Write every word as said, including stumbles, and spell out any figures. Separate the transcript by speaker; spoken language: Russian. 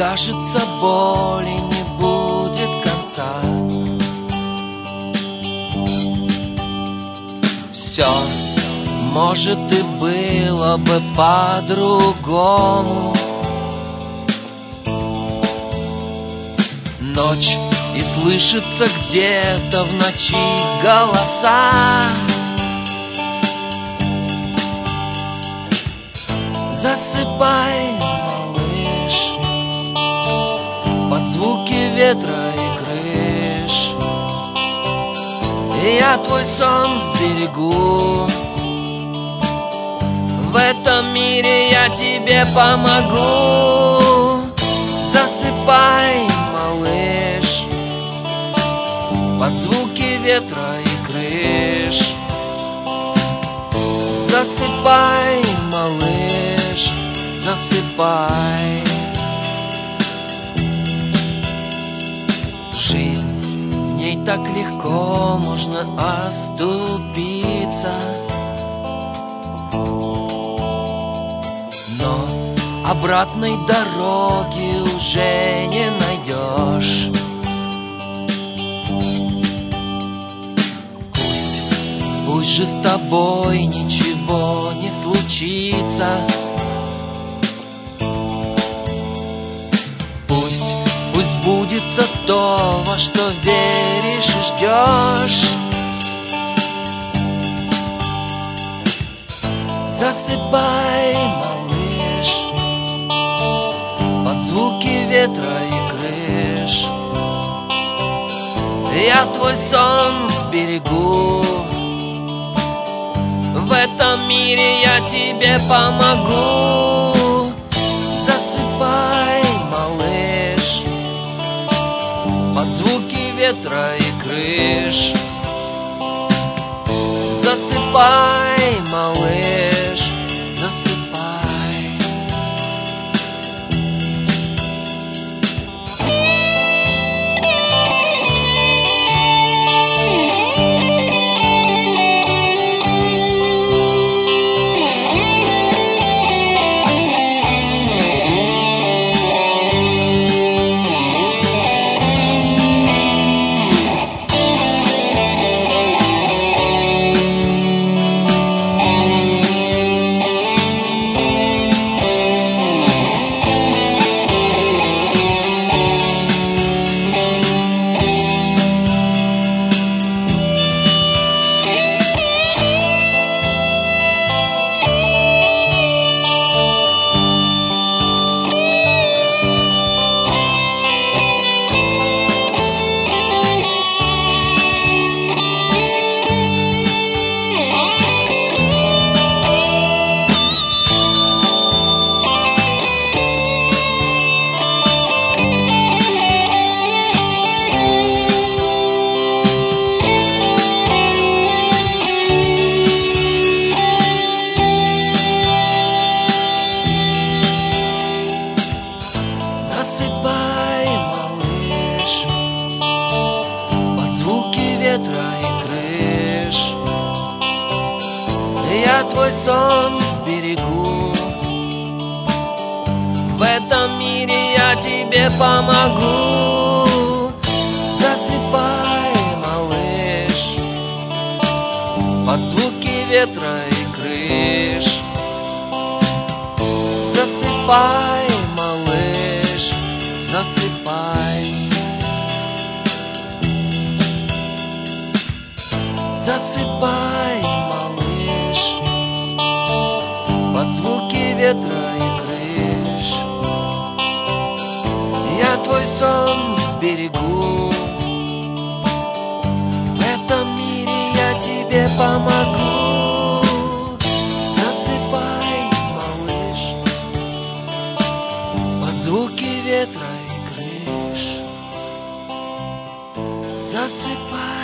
Speaker 1: кажется, боли не будет конца. Все, может, и было бы по-другому. Ночь, и слышится где-то в ночи голоса. Засыпай, малыш, под звуки ветра и крыш. И я твой сон сберегу. В этом мире я тебе помогу. Засыпай, малыш, под звуки ветра и крыш. Засыпай, малыш, засыпай. Жизнь, в ней так легко можно оступиться, но обратной дороги уже не найдешь. Пусть, пусть же с тобой ничего не случится. Пусть, пусть сбудется то, во что веришь и ждешь. Засыпай, малыш, под звуки ветра и крыш. Я твой сон сберегу. В этом мире я тебе помогу. Засыпай, малыш, под звуки ветра и крыш. Засыпай, малыш, засыпай. Засыпай, малыш, под звуки ветра и крыш. Я твой сон сберегу. В этом мире я тебе помогу. Засыпай, малыш, под звуки ветра и крыш. Засыпай, малыш, засыпай. Засыпай, малыш, под звуки ветра и крыш. Я твой сон сберегу. В этом мире я тебе помогу. Засыпай, малыш, под звуки ветра и крыш. Засыпай.